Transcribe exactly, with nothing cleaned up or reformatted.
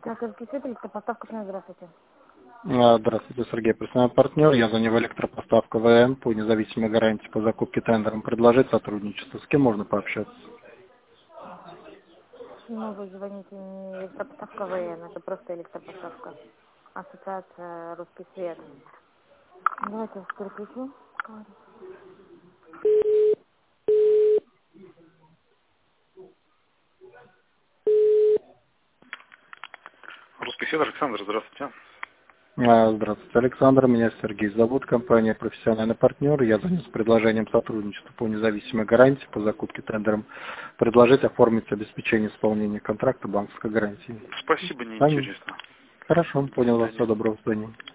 Красавский свет, электропоставка, здравствуйте. А, Здравствуйте, Сергей, персональный партнер. Я занял электропоставку ВМ по независимой гарантии по закупке тендером. Предложить сотрудничество. С кем можно пообщаться? Ну, вы звоните не электропоставка ВМ, это просто электропоставка. Ассоциация «Русский свет». Давайте я вас переключу. Русский свет, Александр, здравствуйте. А, Здравствуйте, Александр. Меня Сергей зовут. Компания «Профессиональный партнер». Я занят предложением сотрудничества по независимой гарантии по закупке тендером. Предложить оформить обеспечение исполнения контракта банковской гарантии. Спасибо, С вами? неинтересно. Хорошо, До понял вас. свидания. Всего доброго, до свидания.